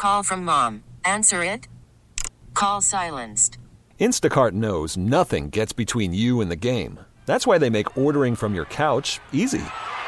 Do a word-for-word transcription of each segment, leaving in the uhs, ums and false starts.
call from mom. Answer it. Call silenced. Instacart knows nothing gets between you and the game. That's why they make ordering from your couch easy.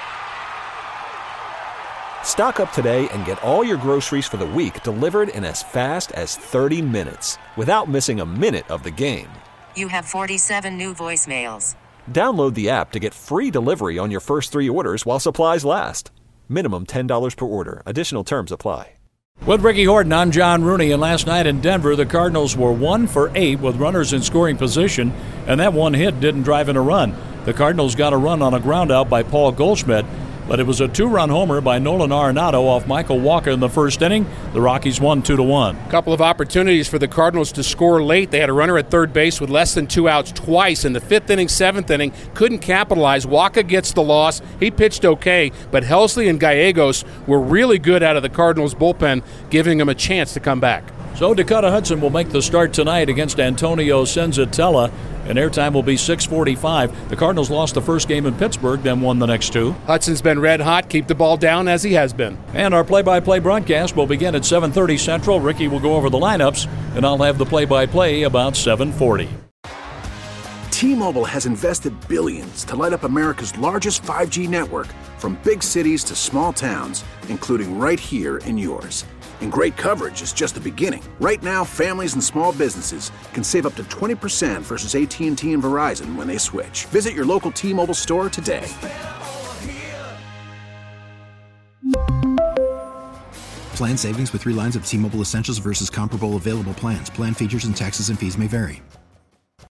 Stock up today and get all your groceries for the week delivered in as fast as thirty minutes without missing a minute of the game. You have forty-seven new voicemails. Download the app to get free delivery on your first three orders while supplies last. Minimum ten dollars per order. Additional terms apply. With Ricky Horton, I'm John Rooney, and last night in Denver, the Cardinals were one for eight with runners in scoring position, and that one hit didn't drive in a run. The Cardinals got a run on a groundout by Paul Goldschmidt, but it was a two-run homer by Nolan Arenado off Michael Walker in the first inning. The Rockies won two to one. A couple of opportunities for the Cardinals to score late. They had a runner at third base with less than two outs twice in the fifth inning, seventh inning. Couldn't capitalize. Walker gets the loss. He pitched okay, but Helsley and Gallegos were really good out of the Cardinals bullpen, giving them a chance to come back. So Dakota Hudson will make the start tonight against Antonio Senzatella, and airtime will be six forty-five. The Cardinals lost the first game in Pittsburgh, then won the next two. Hudson's been red hot. Keep the ball down as he has been. And our play-by-play broadcast will begin at seven thirty Central. Ricky will go over the lineups, and I'll have the play-by-play about seven forty. T-Mobile has invested billions to light up America's largest five G network, from big cities to small towns, including right here in yours. And great coverage is just the beginning. Right now, families and small businesses can save up to twenty percent versus A T and T and Verizon when they switch. Visit your local T-Mobile store today. Plan savings with three lines of T-Mobile Essentials versus comparable available plans. Plan features and taxes and fees may vary.